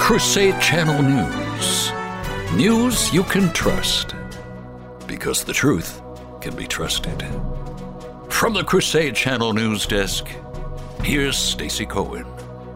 Crusade Channel News. News you can trust. Because the truth can be trusted. From the Crusade Channel News Desk, here's Stacey Cohen.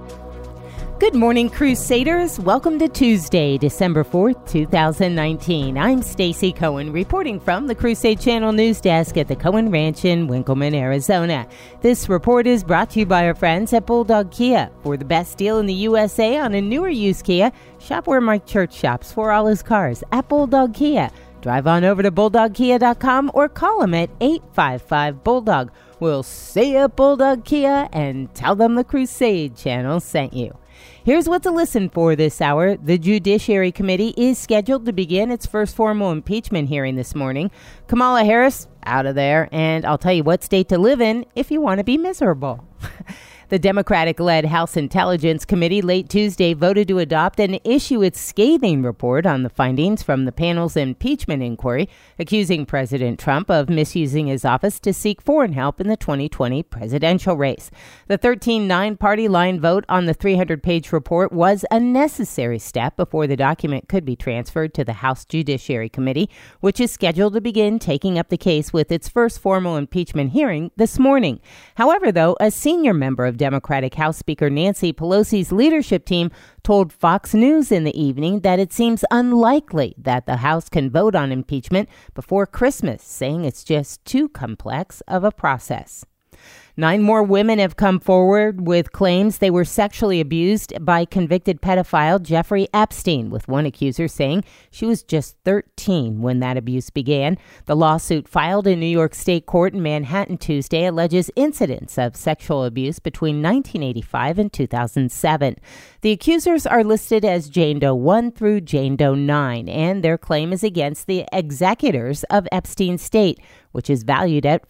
Good morning, Crusaders. Welcome to Tuesday, December 4th, 2019. I'm Stacey Cohen, reporting from the Crusade Channel News Desk at the Cohen Ranch in Winkleman, Arizona. This report is brought to you by our friends at Bulldog Kia. For the best deal in the USA on a newer used Kia, shop where Mike Church shops for all his cars at Bulldog Kia. Drive on over to BulldogKia.com or call them at 855-BULLDOG. We'll say at Bulldog Kia and tell them the Crusade Channel sent you. Here's what to listen for this hour. The Judiciary Committee is scheduled to begin its first formal impeachment hearing this morning. Kamala Harris, out of there, and I'll tell you what state to live in if you want to be miserable. The Democratic-led House Intelligence Committee late Tuesday voted to adopt and issue its scathing report on the findings from the panel's impeachment inquiry, accusing President Trump of misusing his office to seek foreign help in the 2020 presidential race. The 13-9 party line vote on the 300-page report was a necessary step before the document could be transferred to the House Judiciary Committee, which is scheduled to begin taking up the case with its first formal impeachment hearing this morning. However, though, a senior member of Democratic House Speaker Nancy Pelosi's leadership team told Fox News in the evening that it seems unlikely that the House can vote on impeachment before Christmas, saying it's just too complex of a process. 9 more women have come forward with claims they were sexually abused by convicted pedophile Jeffrey Epstein, with one accuser saying she was just 13 when that abuse began. The lawsuit filed in New York State Court in Manhattan Tuesday alleges incidents of sexual abuse between 1985 and 2007. The accusers are listed as Jane Doe 1 through Jane Doe 9, and their claim is against the executors of Epstein's estate, which is valued at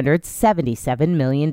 $577 million.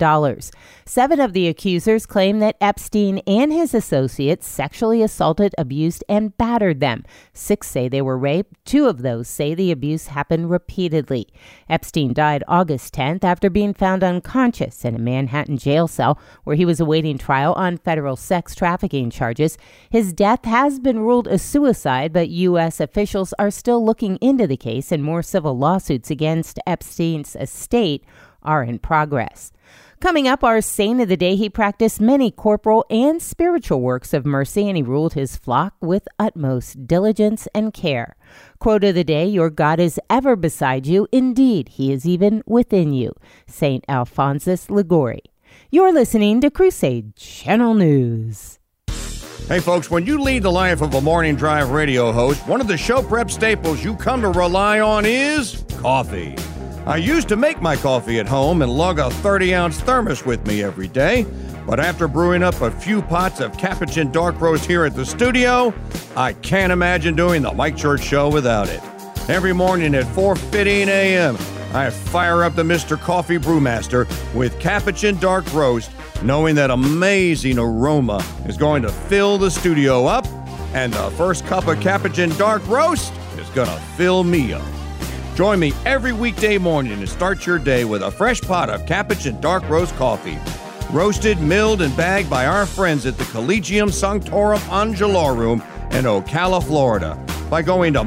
7 of the accusers claim that Epstein and his associates sexually assaulted, abused, and battered them. 6 say they were raped. 2 of those say the abuse happened repeatedly. Epstein died August 10th after being found unconscious in a Manhattan jail cell where he was awaiting trial on federal sex trafficking charges. His death has been ruled a suicide, but U.S. officials are still looking into the case, and more civil lawsuits against Epstein's estate are in progress. Coming up, our saint of the day, he practiced many corporal and spiritual works of mercy, and he ruled his flock with utmost diligence and care. Quote of the day, your God is ever beside you. Indeed, he is even within you. St. Alphonsus Liguori. You're listening to Crusade Channel News. Hey folks, when you lead the life of a morning drive radio host, one of the show prep staples you come to rely on is coffee. I used to make my coffee at home and lug a 30-ounce thermos with me every day, but after brewing up a few pots of Capuchin Dark Roast here at the studio, I can't imagine doing the Mike Church Show without it. Every morning at 4:15 a.m., I fire up the Mr. Coffee Brewmaster with Capuchin Dark Roast, knowing that amazing aroma is going to fill the studio up, and the first cup of Capuchin Dark Roast is going to fill me up. Join me every weekday morning to start your day with a fresh pot of Capuchin Dark Roast coffee. Roasted, milled, and bagged by our friends at the Collegium Sanctorum Angelorum in Ocala, Florida, by going to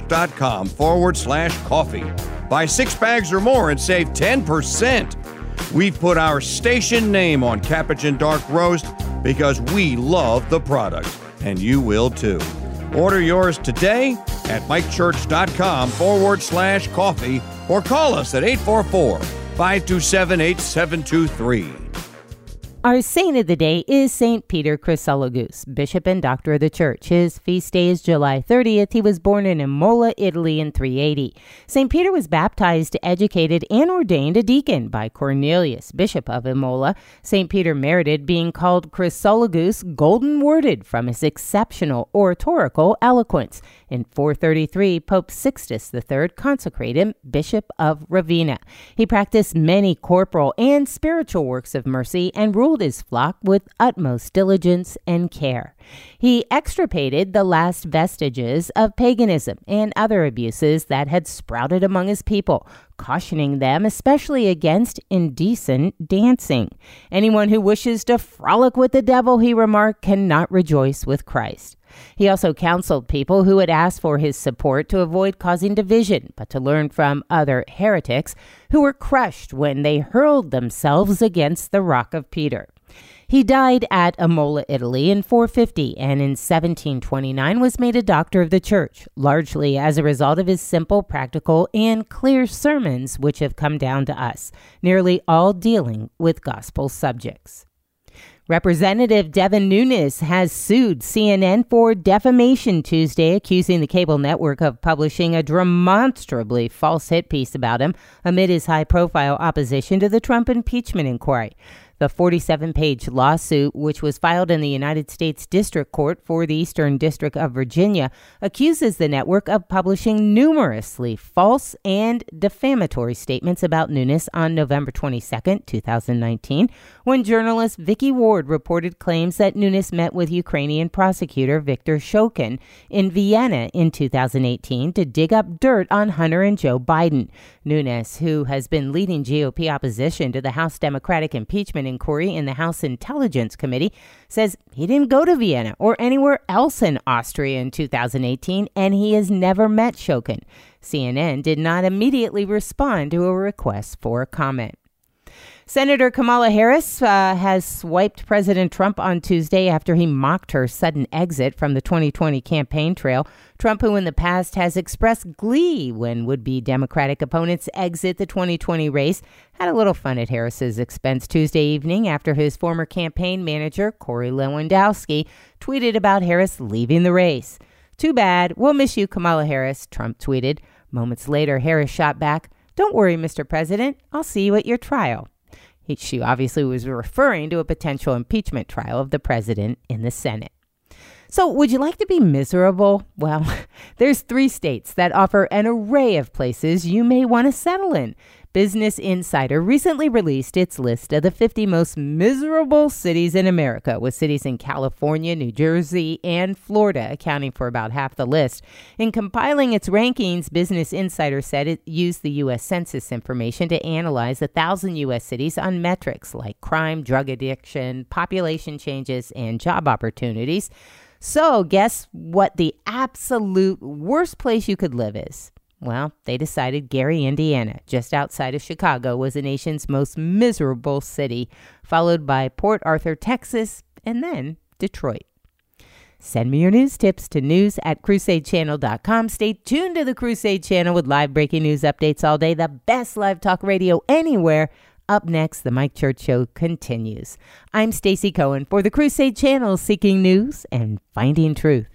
mikechurch.com/coffee. Buy 6 bags or more and save 10%. We've put our station name on Capuchin Dark Roast because we love the product, and you will too. Order yours today at mikechurch.com/coffee or call us at 844-527-8723. Our saint of the day is St. Peter Chrysologus, Bishop and Doctor of the Church. His feast day is July 30th. He was born in Imola, Italy in 380. St. Peter was baptized, educated, and ordained a deacon by Cornelius, Bishop of Imola. St. Peter merited being called Chrysologus, golden-worded from his exceptional oratorical eloquence. In 433, Pope Sixtus III consecrated him Bishop of Ravenna. He practiced many corporal and spiritual works of mercy and ruled his flock with utmost diligence and care. He extirpated the last vestiges of paganism and other abuses that had sprouted among his people, cautioning them especially against indecent dancing. Anyone who wishes to frolic with the devil, he remarked, cannot rejoice with Christ. He also counseled people who had asked for his support to avoid causing division, but to learn from other heretics who were crushed when they hurled themselves against the Rock of Peter. He died at Imola, Italy in 450 and in 1729 was made a doctor of the church, largely as a result of his simple, practical, and clear sermons which have come down to us, nearly all dealing with gospel subjects. Representative Devin Nunes has sued CNN for defamation Tuesday, accusing the cable network of publishing a demonstrably false hit piece about him amid his high-profile opposition to the Trump impeachment inquiry. The 47-page lawsuit, which was filed in the United States District Court for the Eastern District of Virginia, accuses the network of publishing numerously false and defamatory statements about Nunes on November 22, 2019, when journalist Vicky Ward reported claims that Nunes met with Ukrainian prosecutor Viktor Shokin in Vienna in 2018 to dig up dirt on Hunter and Joe Biden. Nunes, who has been leading GOP opposition to the House Democratic impeachment inquiry in the House Intelligence Committee, says he didn't go to Vienna or anywhere else in Austria in 2018, and he has never met Shokin. CNN did not immediately respond to a request for comment. Senator Kamala Harris has swiped President Trump on Tuesday after he mocked her sudden exit from the 2020 campaign trail. Trump, who in the past has expressed glee when would-be Democratic opponents exit the 2020 race, had a little fun at Harris's expense Tuesday evening after his former campaign manager, Corey Lewandowski, tweeted about Harris leaving the race. "Too bad. We'll miss you, Kamala Harris," Trump tweeted. Moments later, Harris shot back, "Don't worry, Mr. President. I'll see you at your trial." She obviously was referring to a potential impeachment trial of the president in the Senate. So would you like to be miserable? Well, there's 3 states that offer an array of places you may want to settle in. Business Insider recently released its list of the 50 most miserable cities in America, with cities in California, New Jersey, and Florida accounting for about half the list. In compiling its rankings, Business Insider said it used the U.S. Census information to analyze 1,000 U.S. cities on metrics like crime, drug addiction, population changes, and job opportunities. So guess what the absolute worst place you could live is? Well, they decided Gary, Indiana, just outside of Chicago, was the nation's most miserable city, followed by Port Arthur, Texas, and then Detroit. Send me your news tips to news@crusadechannel.com. Stay tuned to the Crusade Channel with live breaking news updates all day, the best live talk radio anywhere. Up next, the Mike Church Show continues. I'm Stacey Cohen for the Crusade Channel, seeking news and finding truth.